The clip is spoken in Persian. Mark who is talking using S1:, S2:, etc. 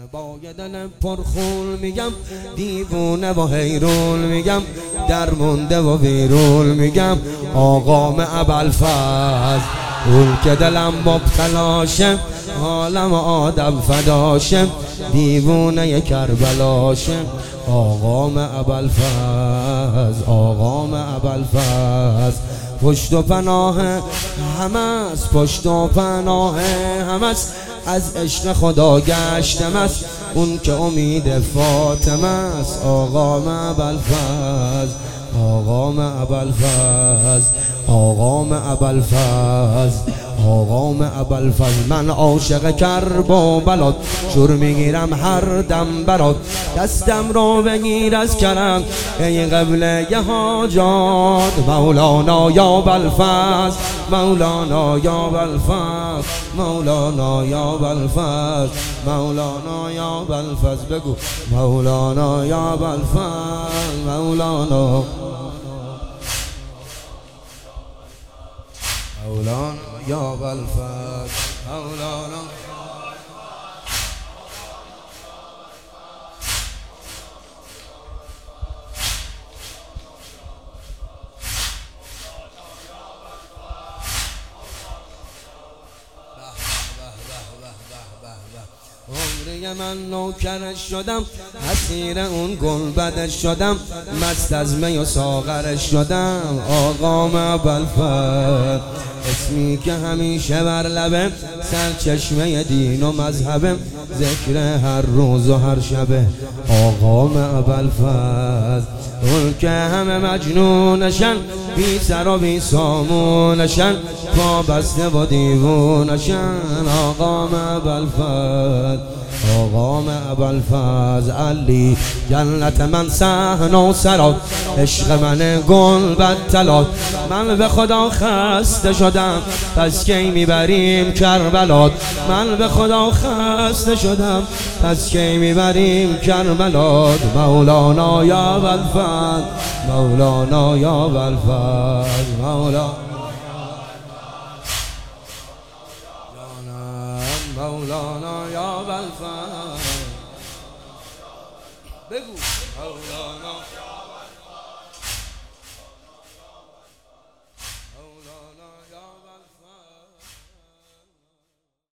S1: با یه دل پرخون میگم دیوونه و حیرون میگم درمونده و ویرون میگم آقام ابوالفضل اون که دلم مبتلاشه حالم آدم فداشه دیوونه کربلاشه آقام ابوالفضل آقام ابوالفضل پشت و پناه همه است پشت و پناه همه است از عشق خدا گشتم است اون که امید فاطمه است آقام ابوالفضل آقام ابوالفضل آقام ابوالفضل آقام ابوالفضل من عاشق کرب و بلاد شور میگیرم هر دم برات دستم رو بگیر از کرم ای قبله حاجات مولانا یا ابوالفضل مولانا یا ابوالفضل مولانا یا ابوالفضل مولانا یا ابوالفضل بگو مولانا یا ابوالفضل مولانا مولانا یا ابوالفضل مولانا عمری من نوکرش شدم اسیر اون گنبدش شدم مست از می و ساغرش شدم آقام ابوالفضل اسمی که همیشه بر لبه سرچشمه دین و مذهبه ذکر هر روز و هر شبه آقام ابوالفضل اون که همه مجنونشن بی سر و بی سامونشن پا بسته و دیوونشن آقام ابوالفضل آقام ابوالفضل علی جنت من صحن و سرات عشق من گل بدتلات من به خدا خسته شدم پس کی میبریم کربلات من به خدا خسته شدم پس کی میبریم کربلات مولانا یا ابوالفضل مولانا یا ابوالفضل مولانا مولانا یا ابوالفضل بگو مولانا